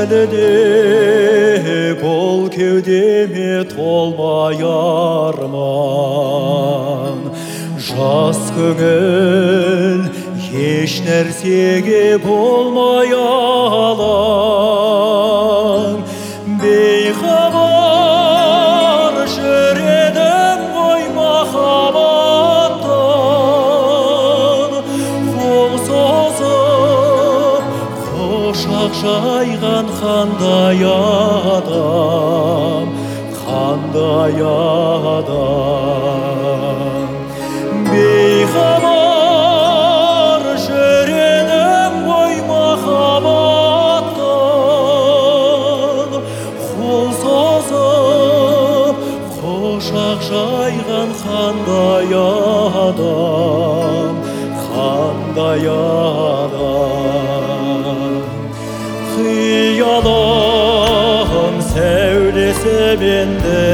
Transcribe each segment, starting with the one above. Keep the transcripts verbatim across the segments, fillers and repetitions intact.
еді де бұл кеудеме толмай арман. Жас көңіл еш нәрсеге болмай алаң. Бейхабар жүредім ғой махаббаттан. Қол созып құшақ жайған қандай адам, қандай адам. Бейхабар жүредім ғой махаббаттан. Қол созып құшақ жайған қандай адам, қандай адам. Қиялым сәулесімен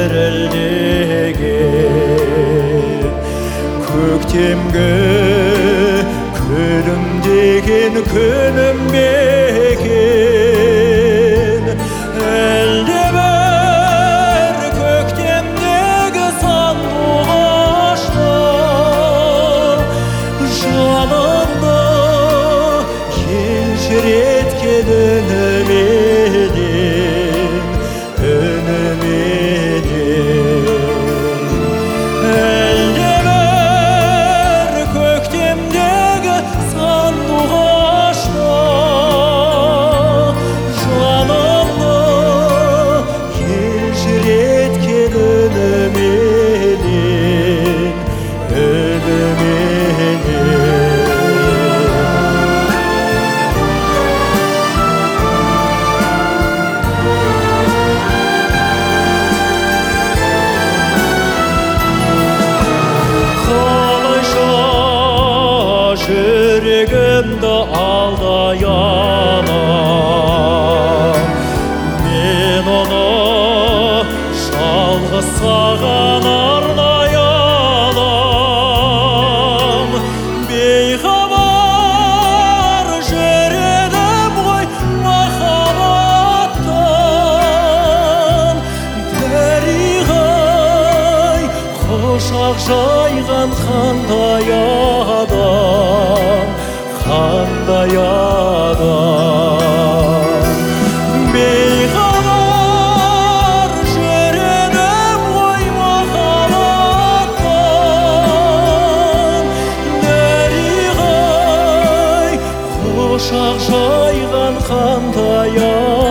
дірілдеген, көктемгі күлімдеген күнім бекен. Әлде бір көктемдегі сандуғашта жанымды елжіреткен үніменен, үніменен. Әлде бір көктемдегі сандуғашта жанымды елжіреткен үніменен, үніменен. Жүрегімді алдай алам, мен оны жалғыз саған арнай алам. Бейхабар жүредім ғой махаббаттан. Дариғай құшақ жайған қандай адам, қандай адам. Бейхабар жүредім ғой махаббаттан. Дариғай құшақ жайған қандай адам.